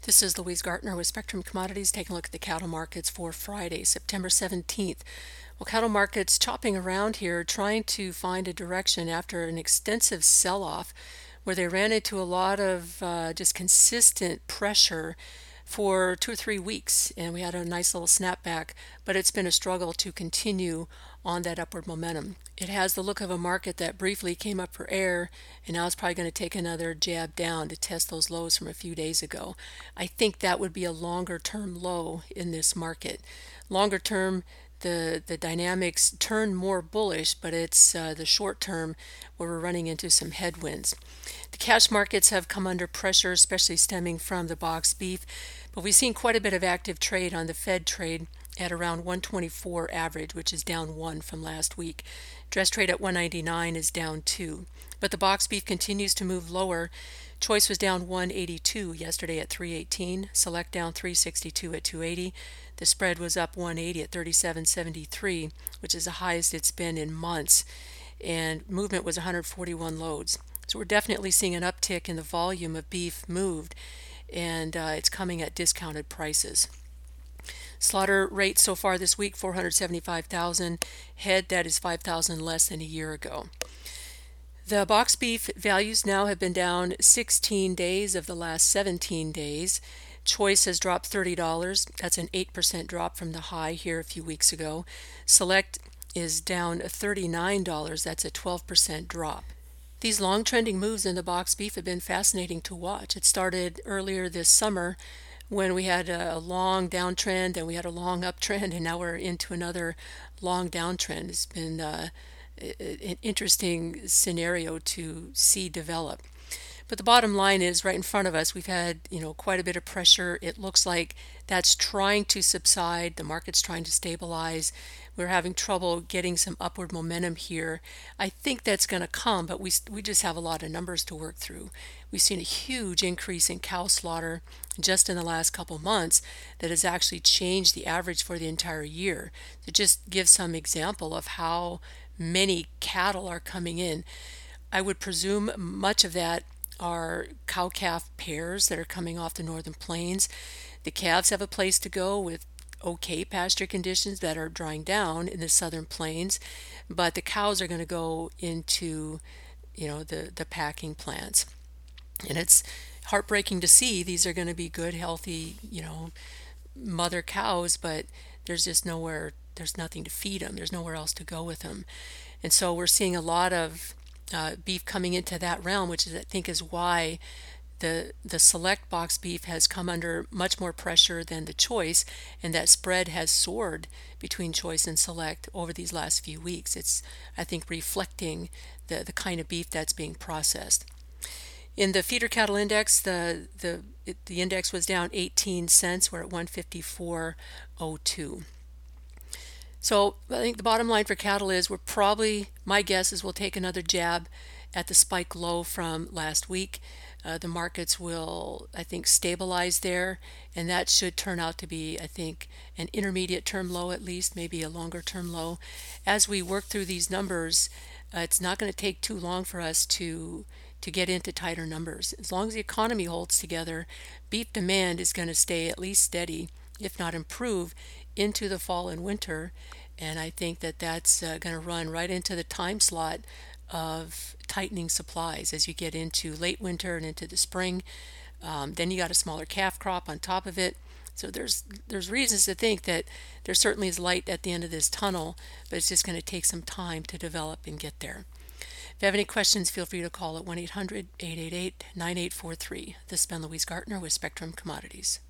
This is Louise Gartner with Spectrum Commodities taking a look at the cattle markets for Friday, September 17th. Well, cattle markets chopping around here, trying to find a direction after an extensive sell-off where they ran into a lot of just consistent pressure for 2 or 3 weeks, and we had a nice little snapback, but it's been a struggle to continue on that upward momentum. It has the look of a market that briefly came up for air, and now it's probably going to take another jab down to test those lows from a few days ago. I think that would be a longer term low in this market. Longer term, the dynamics turn more bullish, but it's the short term where we're running into some headwinds. The cash markets have come under pressure, especially stemming from the box beef, but we've seen quite a bit of active trade on the Fed trade at around 124 average, which is down 1 from last week. Dress trade at 199 is down 2. But the box beef continues to move lower. Choice was down 182 yesterday at 318. Select down 362 at 280. The spread was up 180 at 37.73, which is the highest it's been in months. And movement was 141 loads. So we're definitely seeing an uptick in the volume of beef moved, and it's coming at discounted prices. Slaughter rate so far this week, 475,000 head. That is 5,000 less than a year ago. The box beef values now have been down 16 days of the last 17 days. Choice has dropped $30. That's an 8% drop from the high here a few weeks ago. Select is down $39. That's a 12% drop. These long trending moves in the box beef have been fascinating to watch. It started earlier this summer when we had a long downtrend and we had a long uptrend, and now we're into another long downtrend. It's been an interesting scenario to see develop. But the bottom line is right in front of us, we've had, quite a bit of pressure. It looks like that's trying to subside. The market's trying to stabilize. We're having trouble getting some upward momentum here. I think that's going to come, but we just have a lot of numbers to work through. We've seen a huge increase in cow slaughter just in the last couple months that has actually changed the average for the entire year. To just give some example of how many cattle are coming in, I would presume much of that are cow-calf pairs that are coming off the northern plains. The calves have a place to go with okay pasture conditions that are drying down in the southern plains, but the cows are going to go into the packing plants. And it's heartbreaking to see. These are going to be good, healthy, mother cows, but there's just there's nothing to feed them. There's nowhere else to go with them. And so we're seeing a lot of beef coming into that realm, which I think is why the select box beef has come under much more pressure than the choice, and that spread has soared between choice and select over these last few weeks. It's, I think, reflecting the kind of beef that's being processed. In the feeder cattle index, the index was down 18 cents. We're at 154.02. So I think the bottom line for cattle is my guess is we'll take another jab at the spike low from last week. The markets will, I think, stabilize there, and that should turn out to be, I think, an intermediate term low at least, maybe a longer term low. As we work through these numbers, it's not going to take too long for us to get into tighter numbers. As long as the economy holds together, beef demand is going to stay at least steady, if not improve, into the fall and winter. And I think that's going to run right into the time slot of tightening supplies as you get into late winter and into the spring. Then you got a smaller calf crop on top of it. So there's reasons to think that there certainly is light at the end of this tunnel, but it's just going to take some time to develop and get there. If you have any questions, feel free to call at 1-800-888-9843. This has been Louise Gartner with Spectrum Commodities.